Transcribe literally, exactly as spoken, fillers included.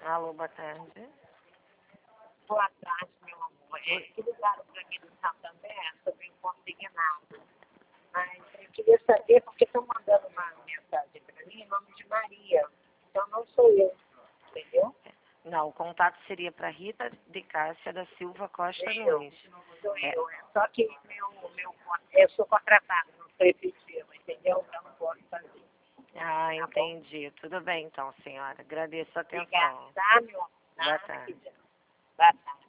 Alô, boa tarde. Boa tarde, meu amor. É, que ligaram para mim no Santander sobre o consignado. Mas eu queria saber, porque estão mandando uma mensagem para mim em nome de Maria. Então não sou eu, entendeu? Não, o contato seria para Rita de Cássia da Silva Costa Eu, Nunes. sou É. eu. É. Só que meu, meu, eu sou contratada, não sou efetiva, entendeu? Então não posso fazer. Ah, Tá entendi. Tudo bem então, senhora. Agradeço a atenção. Obrigada, tá, meu amor? Boa Nada, tarde. que Boa tarde.